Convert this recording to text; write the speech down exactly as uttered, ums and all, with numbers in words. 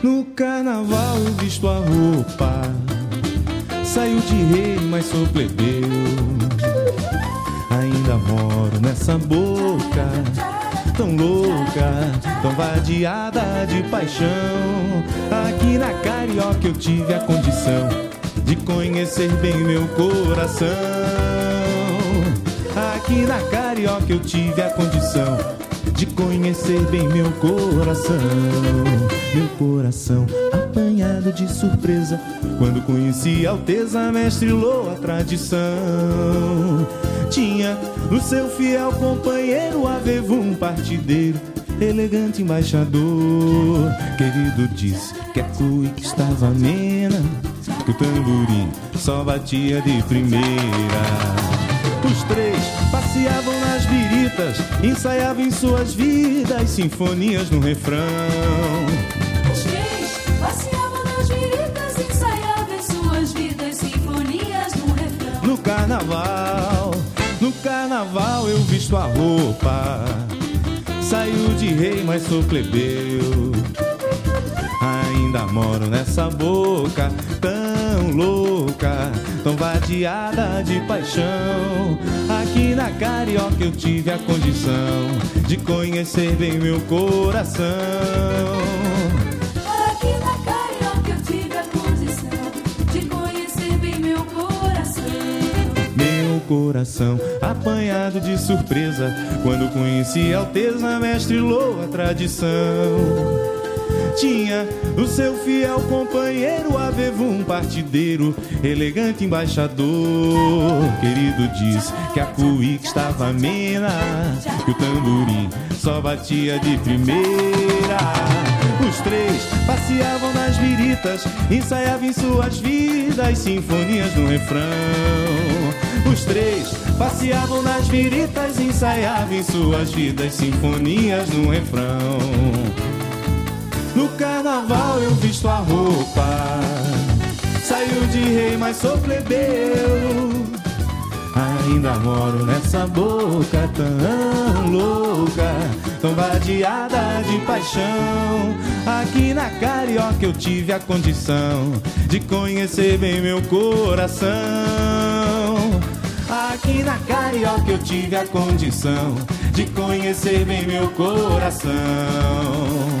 No carnaval eu visto a roupa, saio de rei, mas sou plebeu. Ainda moro nessa boca tão louca, tão vadiada de paixão. Aqui na Carioca eu tive a condição de conhecer bem meu coração. Aqui na Carioca eu tive a condição de conhecer bem meu coração. Meu coração apanhado de surpresa quando conheci a Alteza, mestre Lô, a tradição. Tinha no seu fiel companheiro Avevum, partideiro, elegante embaixador. Querido disse que a cuíca estava amena, que o tamborim só batia de primeira. Os três passeavam nas biritas, ensaiavam em suas vidas sinfonias no refrão. Os três passeavam nas biritas, ensaiavam em suas vidas sinfonias no refrão. No carnaval, no carnaval eu visto a roupa, saio de rei, mas sou plebeu. Ainda moro nessa boca tão louca, tão vadiada de paixão. Aqui na Carioca eu tive a condição de conhecer bem meu coração. Aqui na Carioca eu tive a condição de conhecer bem meu coração. Meu coração apanhado de surpresa quando conheci a Alteza, mestre Lô, a tradição. Tinha o seu fiel companheiro Avevum, partideiro, elegante embaixador. Querido diz que a cuíca estava amena, que o tamborim só batia de primeira. Os três passeavam nas biritas, ensaiavam em suas vidas sinfonias no refrão. Os três passeavam nas biritas, ensaiavam em suas vidas sinfonias no refrão. No carnaval eu visto a roupa, saio de rei, mas sou plebeu. Ainda moro nessa boca tão louca, tão vadiada de paixão. Aqui na Carioca eu tive a condição de conhecer bem meu coração. Aqui na Carioca eu tive a condição de conhecer bem meu coração.